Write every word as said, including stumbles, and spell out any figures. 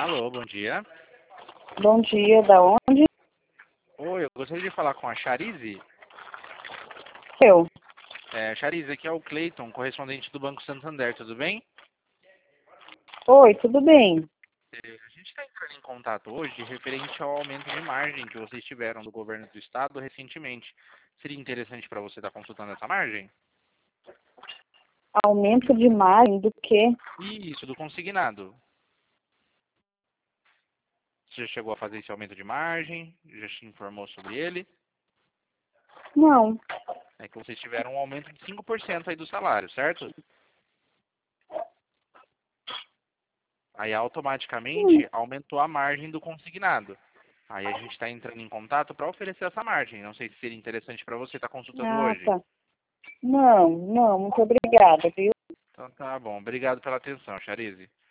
Alô, bom dia. Bom dia, da onde? Oi, eu gostaria de falar com a Charize. Eu. É, Charize, aqui é o Cleiton, correspondente do Banco Santander, tudo bem? Oi, tudo bem? É, a gente está entrando em contato hoje referente ao aumento de margem que vocês tiveram do governo do estado recentemente. Seria interessante para você estar consultando essa margem? Aumento de margem do quê? Isso, do consignado. Você já chegou a fazer esse aumento de margem? Já te informou sobre ele? Não. É que vocês tiveram um aumento de cinco por cento aí do salário, certo? Aí Hum. automaticamente aumentou a margem do consignado. Aí a gente está entrando em contato para oferecer essa margem. Não sei se seria interessante para você estar consultando Ah, hoje. tá. Não, não, muito obrigada, viu? Então tá bom. Obrigado pela atenção, Charize.